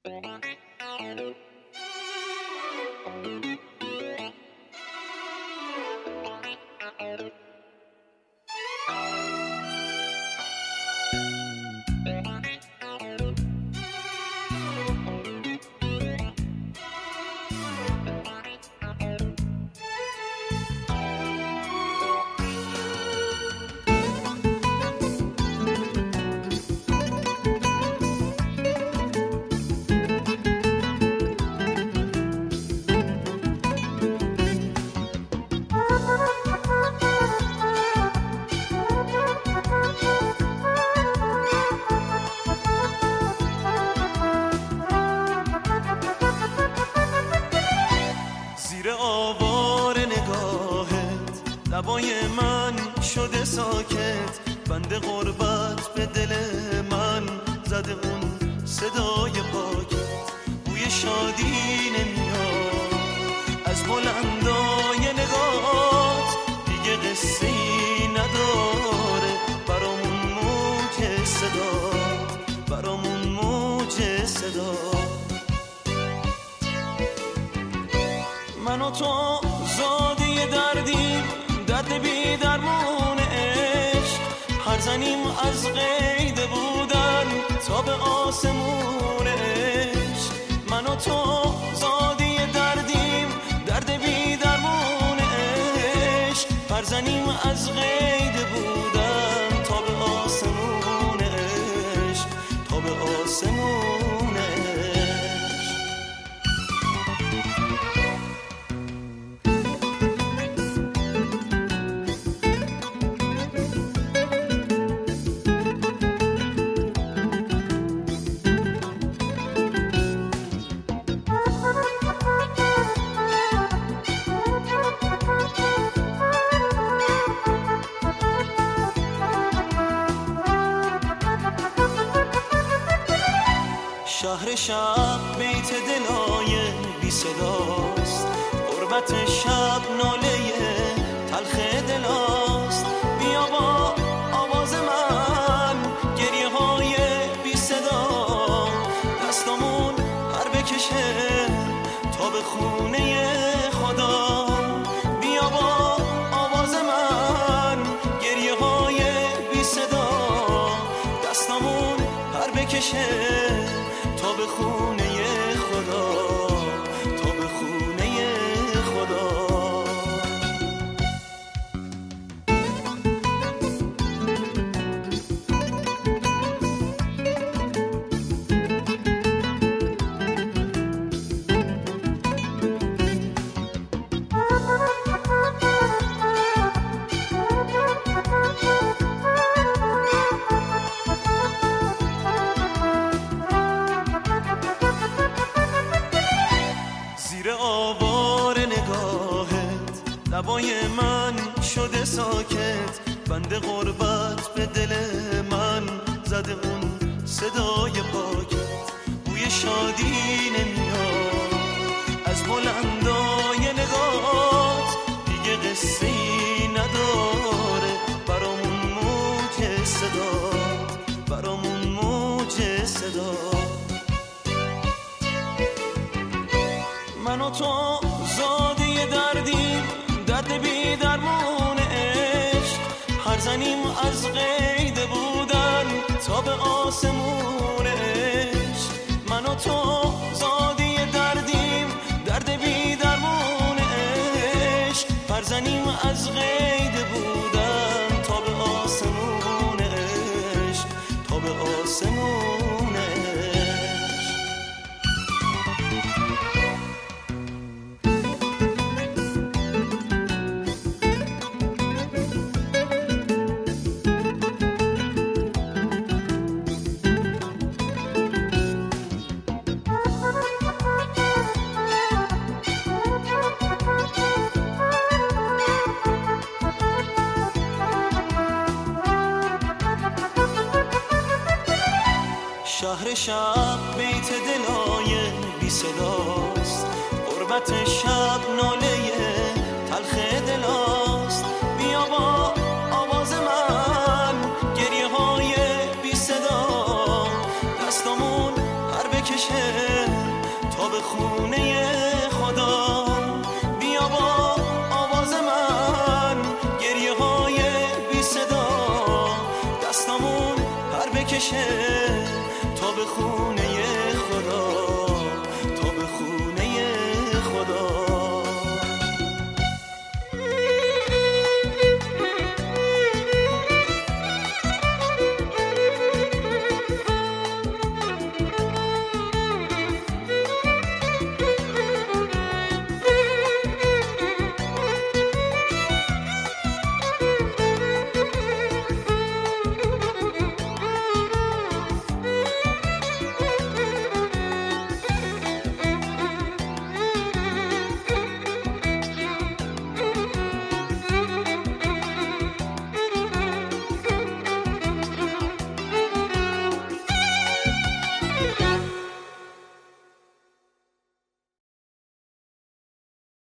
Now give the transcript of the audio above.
لبای من شده ساکت، بند غربت به دل من زده اون صدای پاکت. بوی شادی نمیاد از بلندای نگات، دیگه قصه‌ای نداره برامون موج صدات، برامون موج صدات. من و تو زاده دردیم، درد بی درمون عشق، هر زنیم از قید بودن تا به آسمون عشق. من و تو زاده دردیم، درد بی درمون عشق، هر زنیم از قید بودن تا به آسمون عشق، تا به آسمون عشق. شهر شب بیت دلای بی صداست، غربت شب ناله تلخ دلاست. بیا با آواز من گریه های بی صدا، دستامون پر بکشه تا به خونه خدا. بیا با آواز من گریه های بی صدا، دستامون پر بکشه تا به خونه خدا، تا به خونه خدا. آوار نگاهت لبای من شده ساکت، بند غربت به دل من زده اون صدای پاکت. بوی شادی نمیاد از بلندای نگات، دیگه قصه‌ای نداره برامون موج صدات، برامون موج صدات. من و تو زاده دردیم، درد بی درمون عشق، هر زنیم از قید بودن تا به آسمون عشق. من و تو زاده دردیم، درد بی درمون عشق، هر زنیم از قید بودن تا به آسمون عشق، تا به آسمون عشق. شهر شب بیت دلای بی صداست، غربت شب ناله تلخ دلاست. بیا با آواز من گریه های بی صدا، دستامون پر بکشه به خونه خدا. بیا با آواز من گریه های بی صدا، دستامون پر بکشه تا به خونه